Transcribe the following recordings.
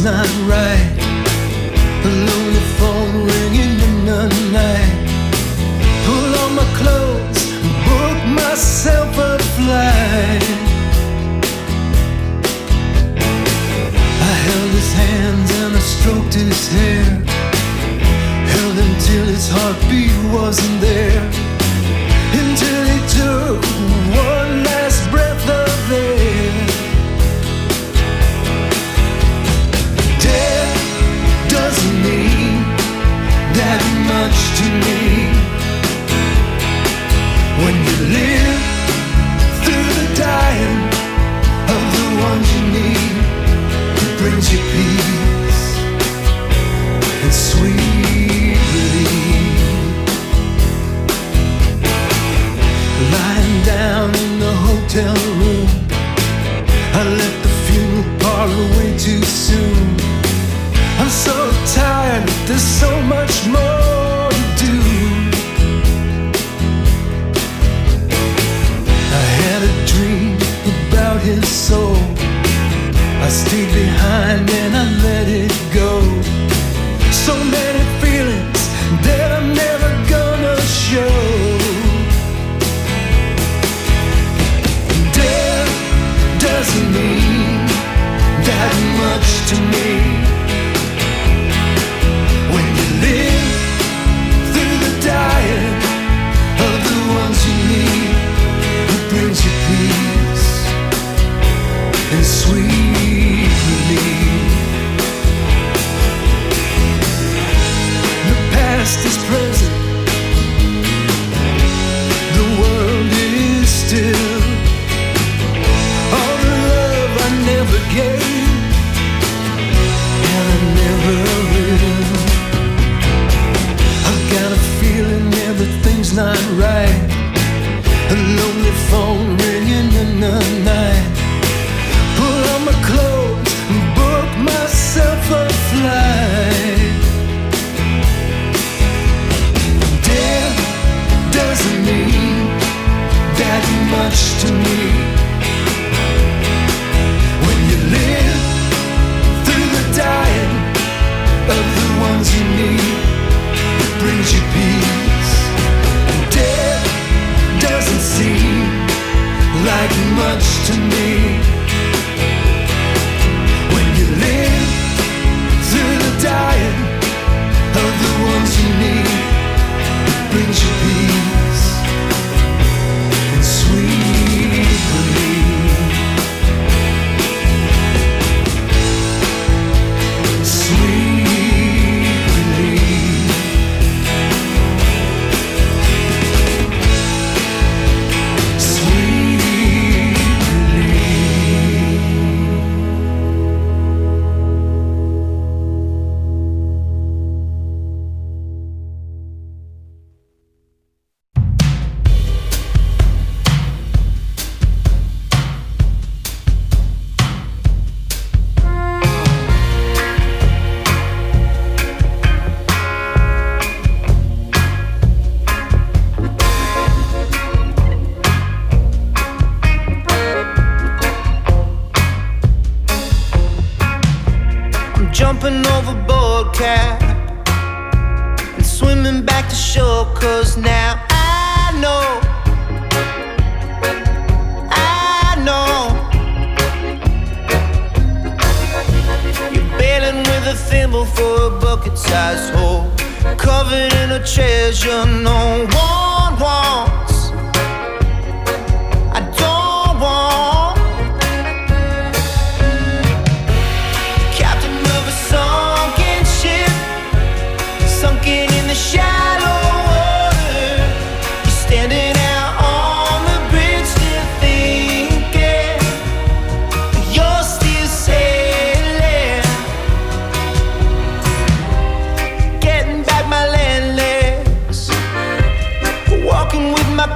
not right. A lonely phone ringing in the night. Pull on my clothes, book myself a flight. I held his hands and I stroked his hair. Held him till his heartbeat wasn't there. Until he took one last breath of air. Death doesn't mean that much to me. When you live through the dying of the ones you need, it brings you peace and sweet relief. Lying down in the hotel room, I left the funeral parlor way too soon. I'm so tired, there's so much more to do. I had a dream about his soul. I stayed behind and I let it go. So many feelings that I'm never gonna show. Death doesn't mean that much to me. When you live through the dying of the ones you need, it brings you peace and sweet relief. The past is present, the world is still. All the love I never gave, and I never will. I've got a feeling everything's not right. A lonely phone ringing in the night. Pull on my clothes and book myself a flight. Death doesn't mean that much to me. When you live through the dying of the ones you need, it brings you peace. Death doesn't seem like much to me. When you live through the dying of the ones you need, it brings you peace and sweet relief. Sweet relief. Sweet Jumping overboard, cat, and swimming back to shore. 'Cause now I know you're bailing with a thimble for a bucket-sized hole, covered in a treasure no one wants. I don't want. Captain of a sunken ship, sunken in the shallow water. You're standing out on the bridge, still thinking you're still sailing. Getting back my land legs, walking with my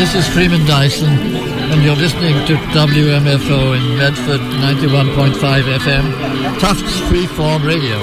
This is Freeman Dyson, and you're listening to WMFO in Medford, 91.5 FM, Tufts Freeform Radio.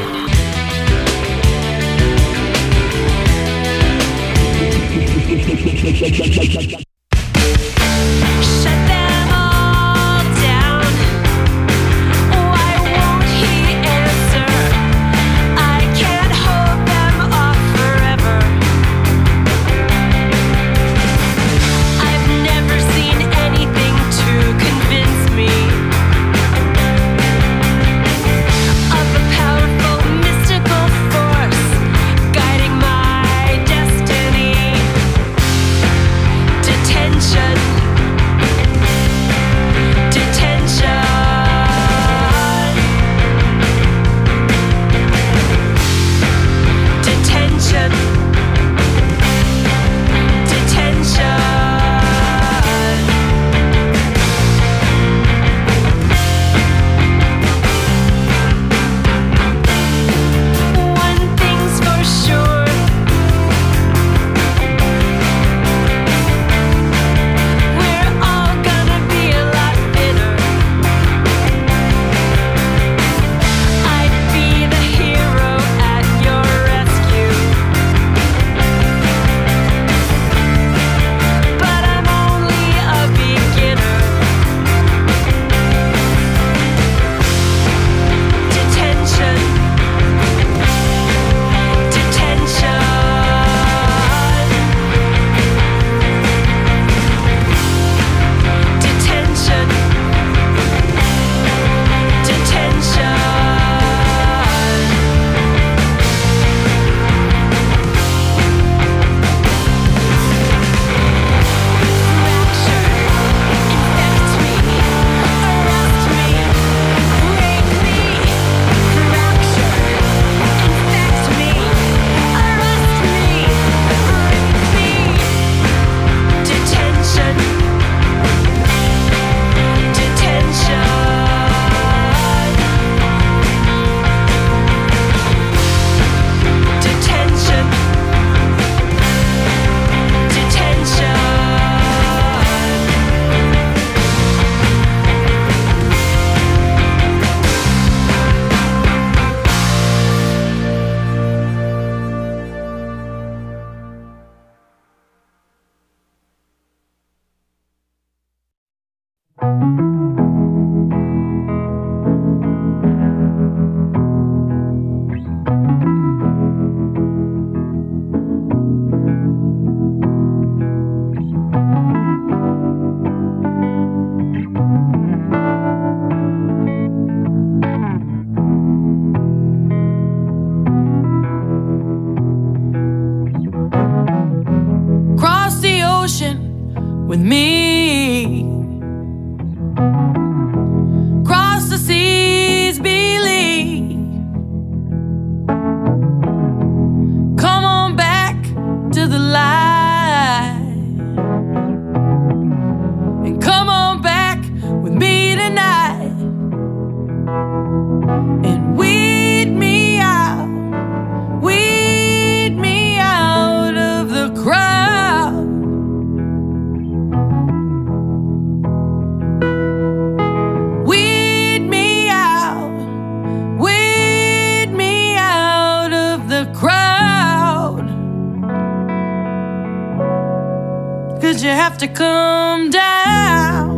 To come down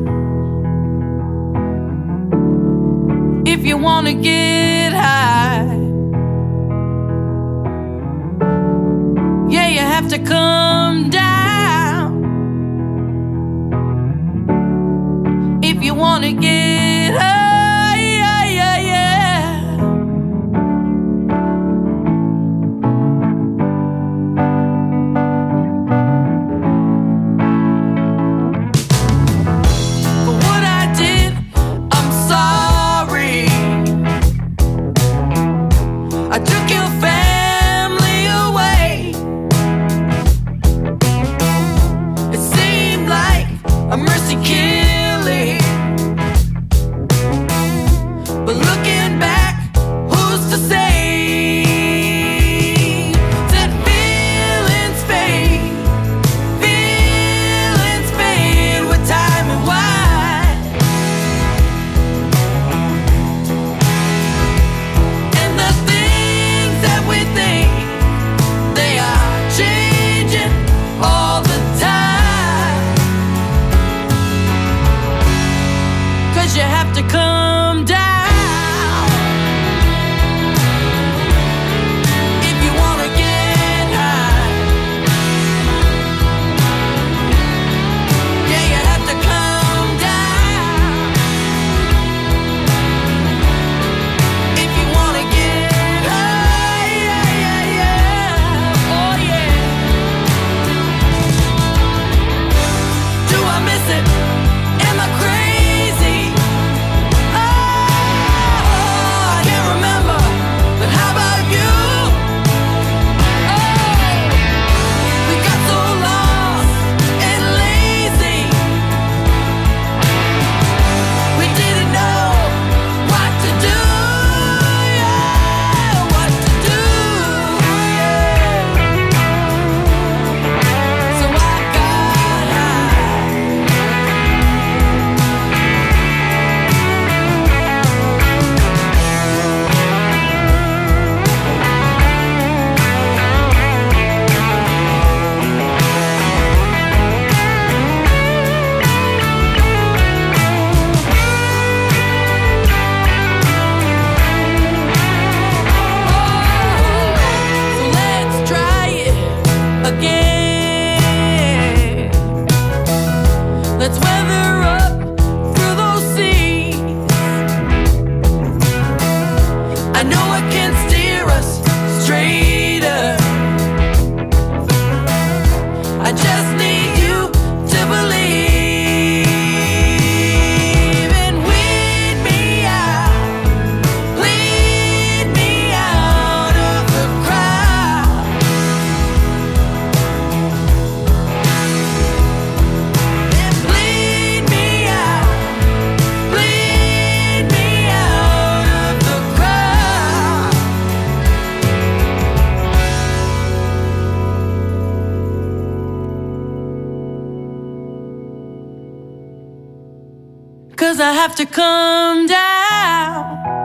if you want to get high. Yeah, you have to come down if you want to get high. Yeah, yeah, yeah. Feelings I know I can steer us straighter. I just need you to believe and weed me out, lead me out of the crowd. And bleed me out, bleed me out of the crowd. 'Cause I have to come down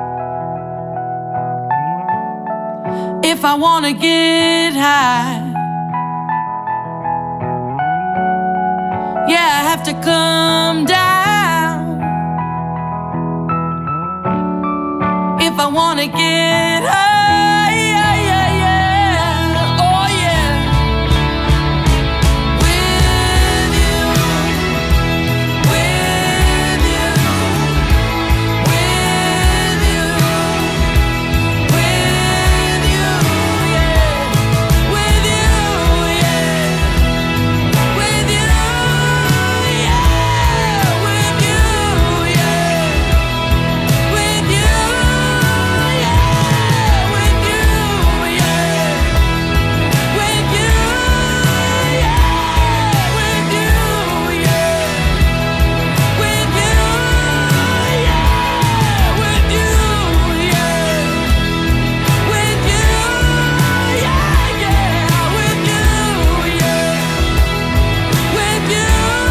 if I wanna get high. Yeah, I have to come down if I wanna get high. Yeah, yeah, yeah. Oh yeah. With you, with you, with you, with you, yeah. With you, yeah. With you, yeah. With you, yeah. With you, yeah. With you, yeah. With you, yeah. With you, yeah. With you, yeah. With you, yeah. With you, yeah, yeah. With you, yeah. With you,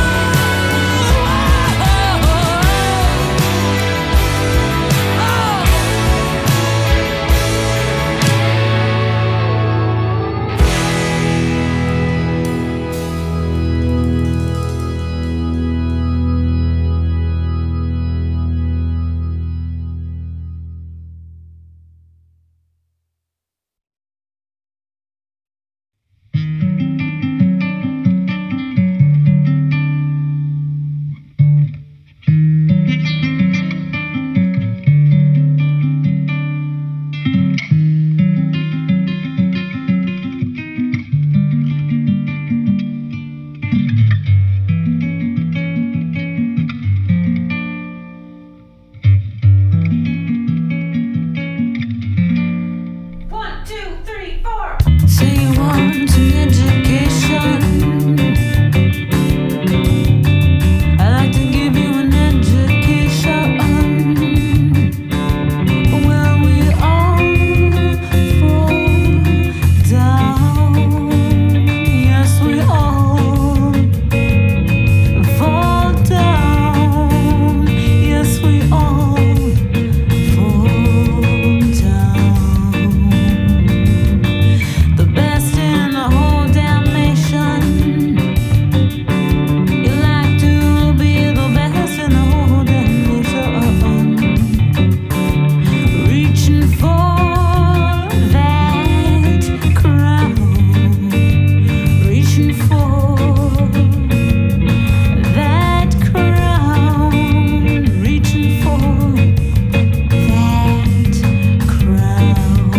say you want an education. I'd like to give you an education. Well, we all fall down. Yes, we all fall down. Yes, we all fall down. The best in the whole damn nation. You like to be the best in the whole damn nation. Reaching for that crown. Reaching for that crown. Reaching for that crown.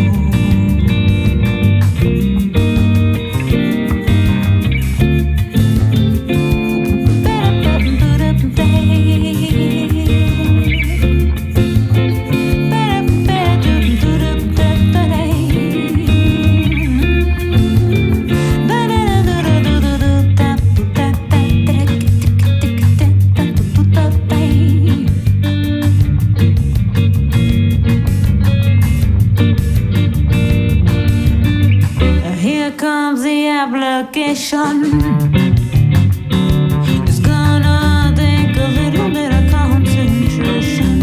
Here comes the application. It's gonna take a little bit of concentration.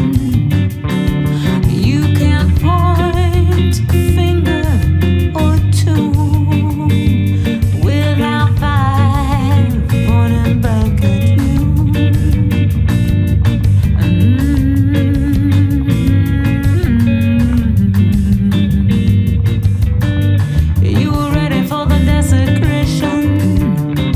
You can point a finger or two without five pointing back at you. You were ready for the desecration.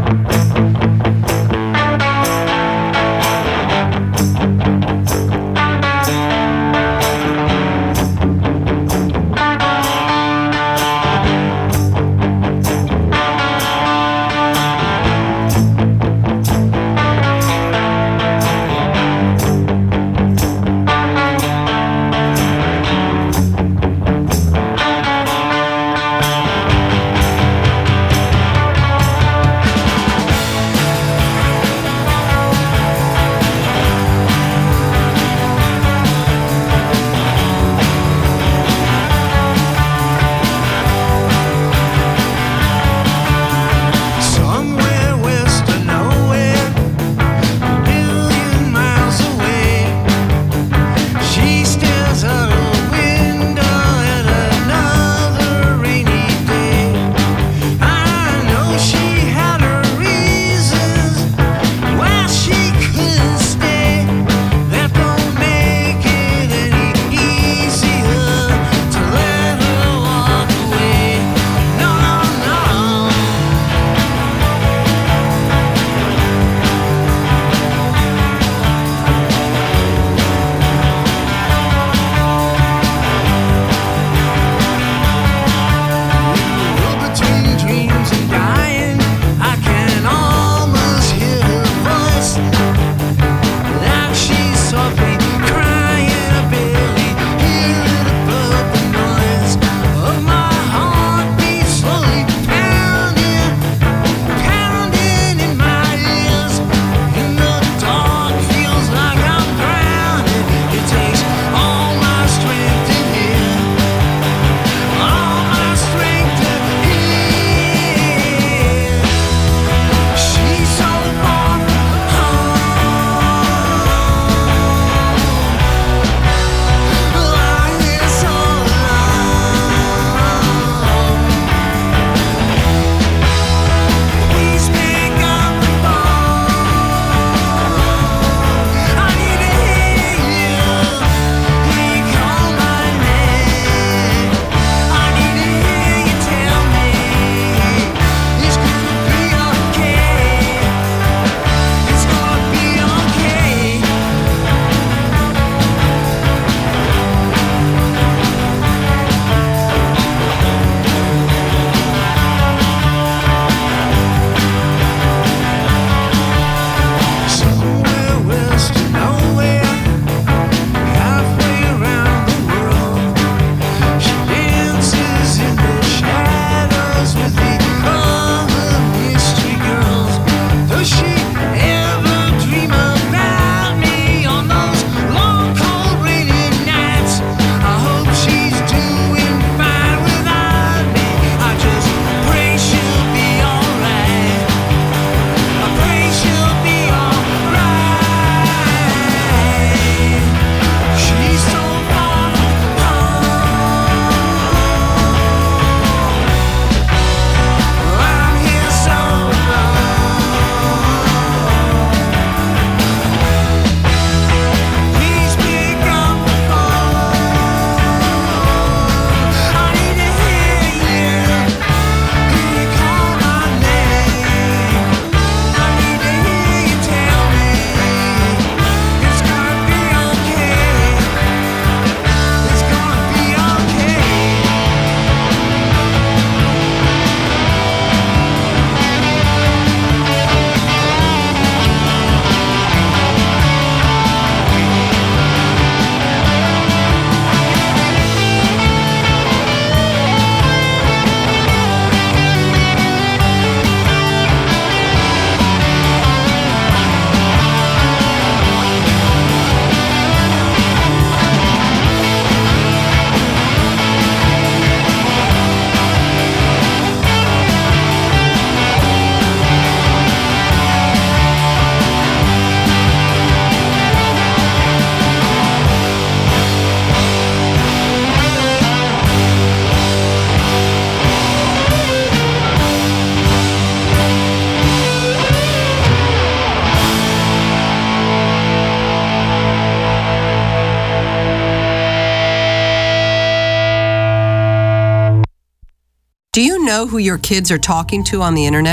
Do you know who your kids are talking to on the internet?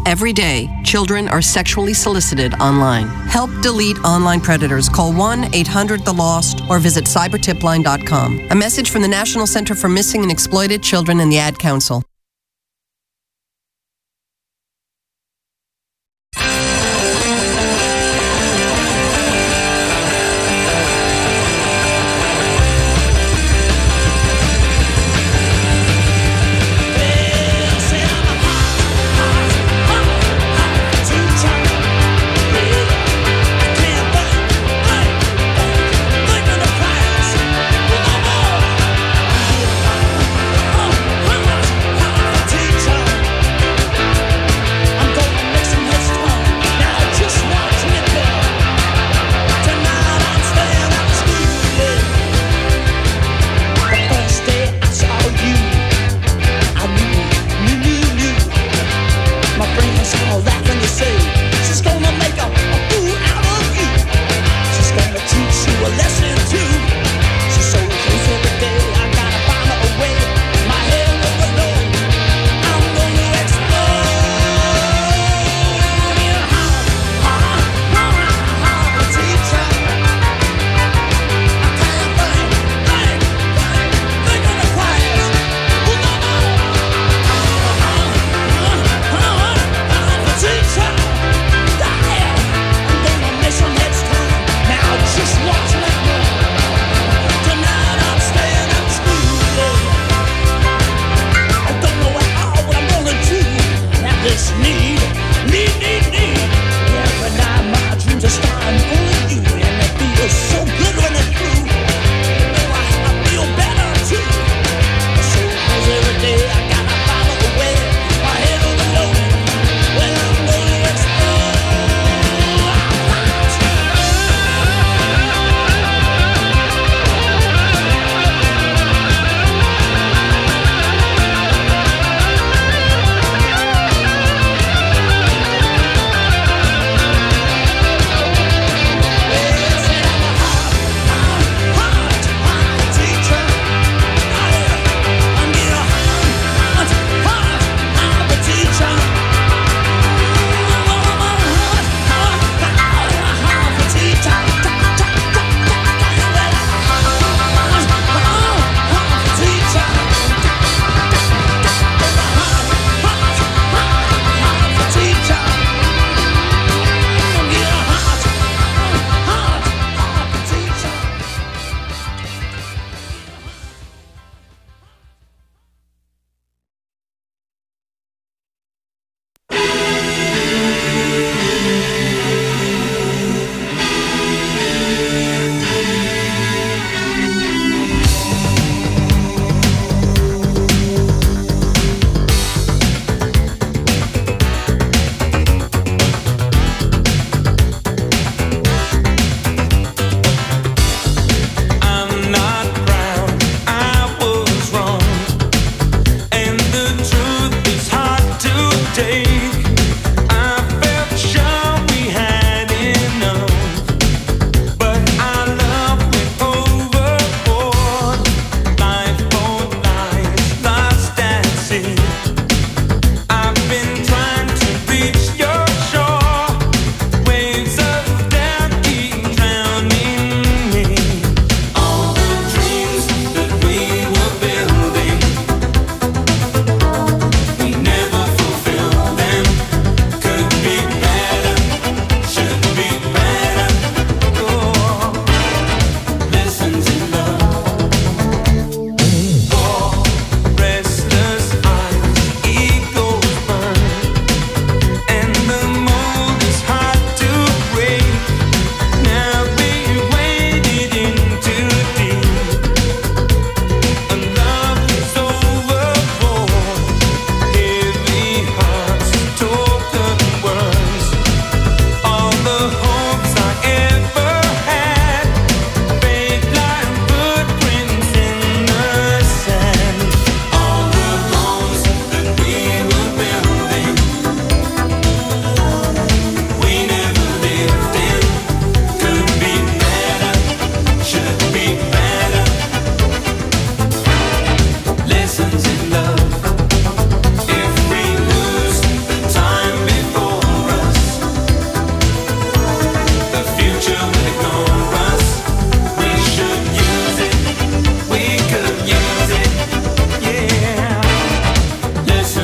Every day, children are sexually solicited online. Help delete online predators. Call 1-800-THE-LOST or visit cybertipline.com. A message from the National Center for Missing and Exploited Children and the Ad Council. Oh,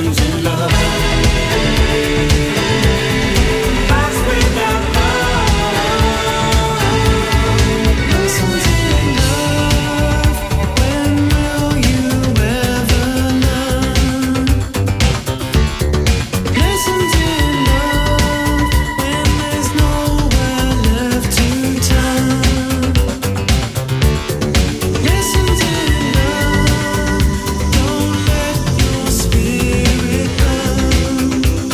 lessons in love. Lives without love. Lessons in love. When will you ever learn? Lessons in love. When there's nowhere left to turn. Lessons in love. Don't let your spirit burn.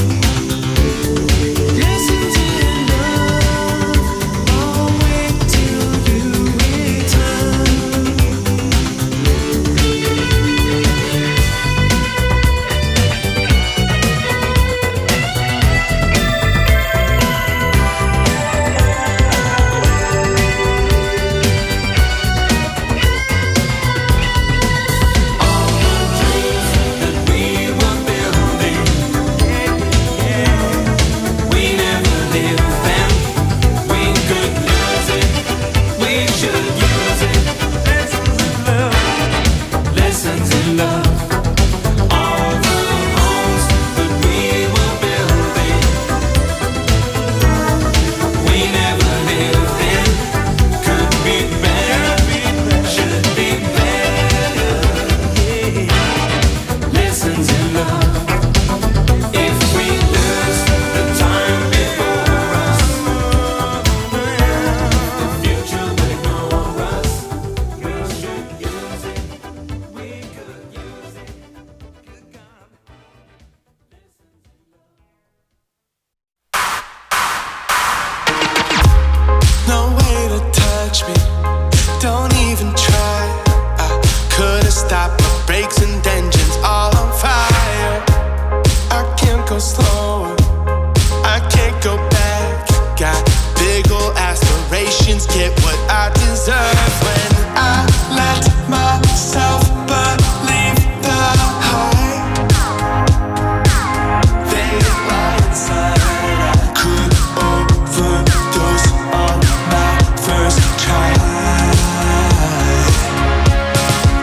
Lessons in love. I'll wait till you return. All the dreams that we were building, we never lived them. We could use it, we should use it. Lessons in love, lessons in love. All the homes that we were building, we never lived them. Could be better, should be better. Lessons in love. If we lose the time before us, the future will ignore us. We should use it, we could use it. Good God. No way to touch me, don't even try. I could've stopped my brakes and engines all on fire. I can't go slower, I can't go back. Got big ol' aspirations, get what I deserve. When I let myself believe the hype, they lie inside. I could overdose on my first try.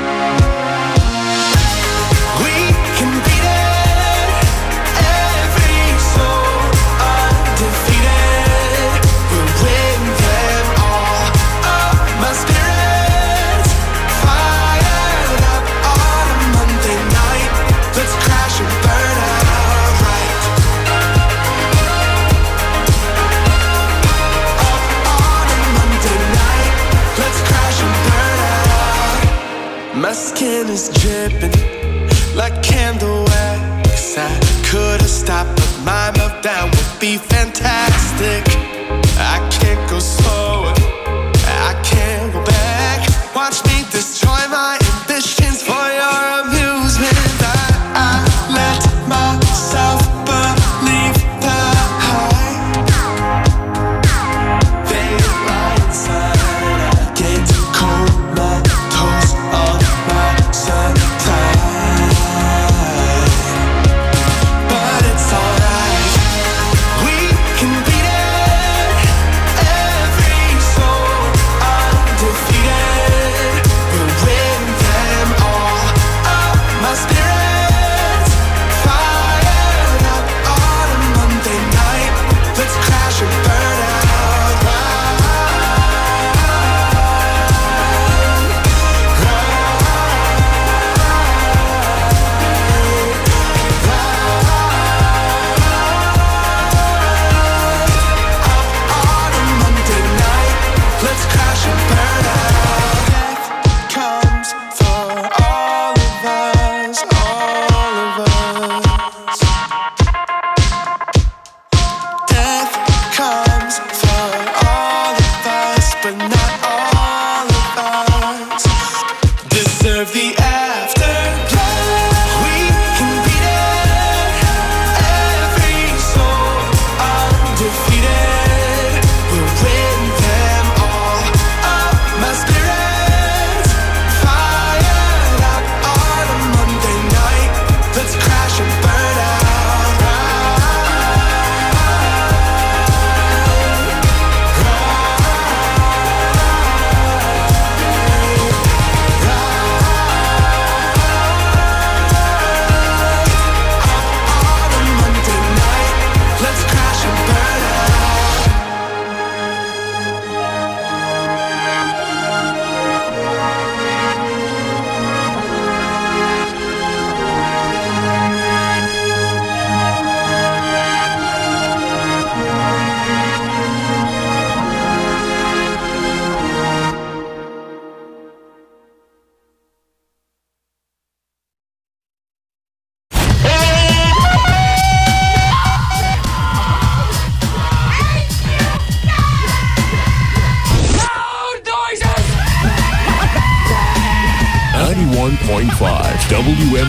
We can beat it every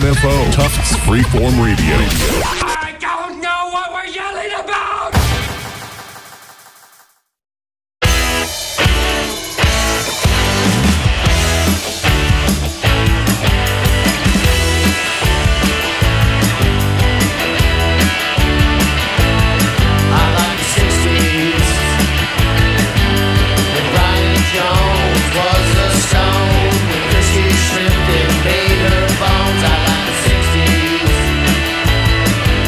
WMFO, Tufts Freeform Radio. I don't know what we're yelling about! Shrimped and made her bones. I like the 60s.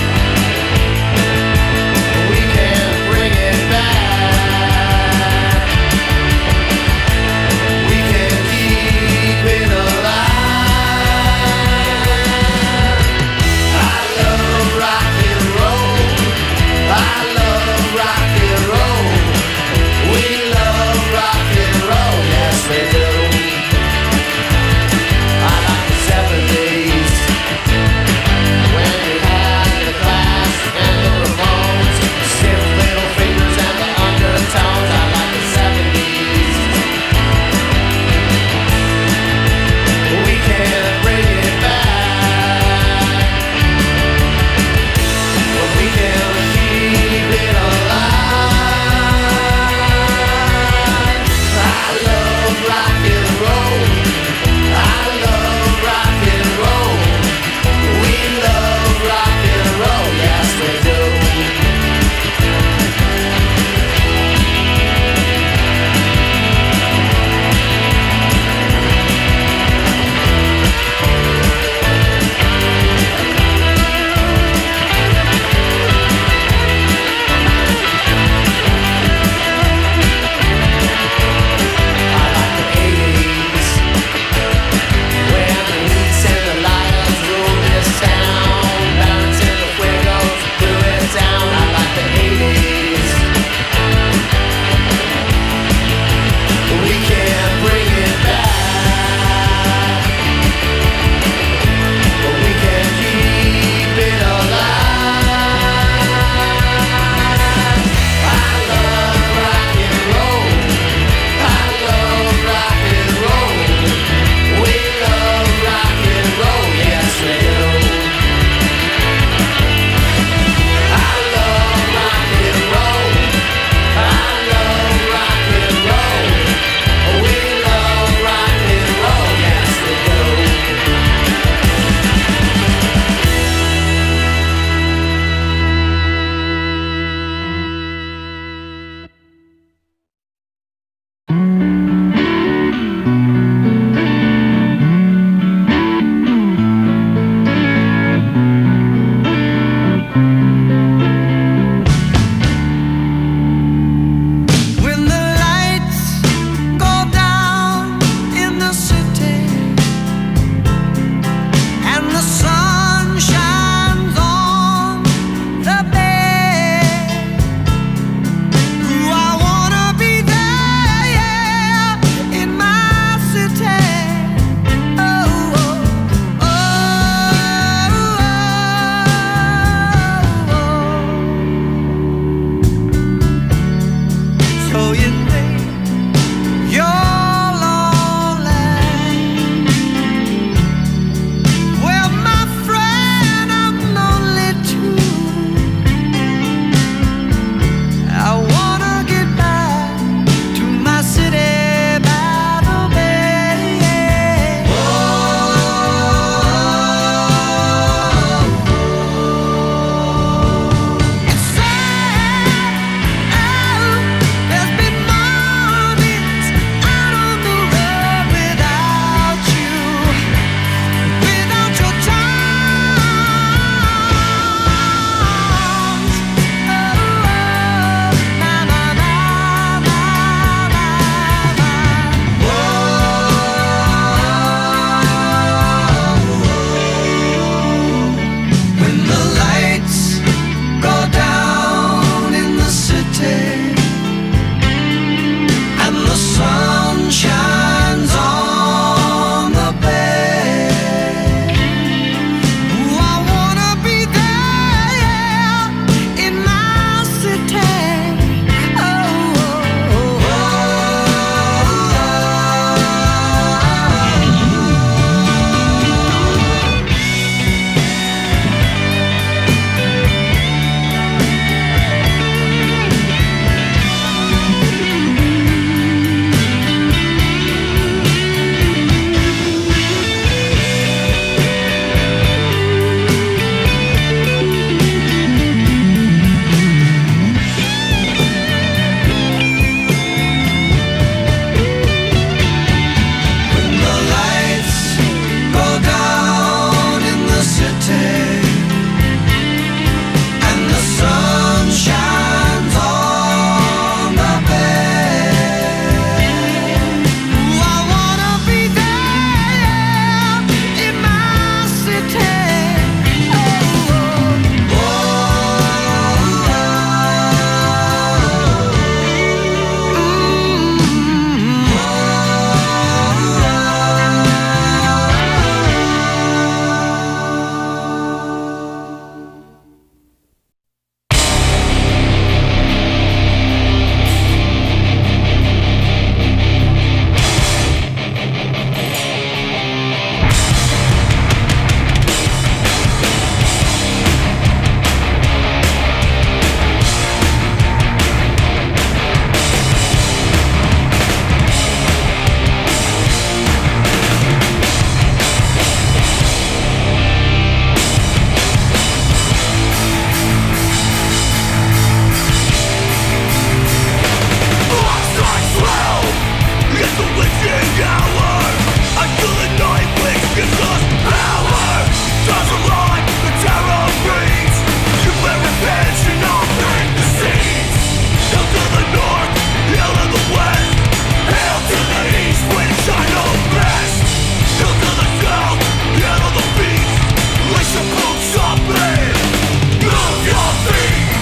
Move your feet.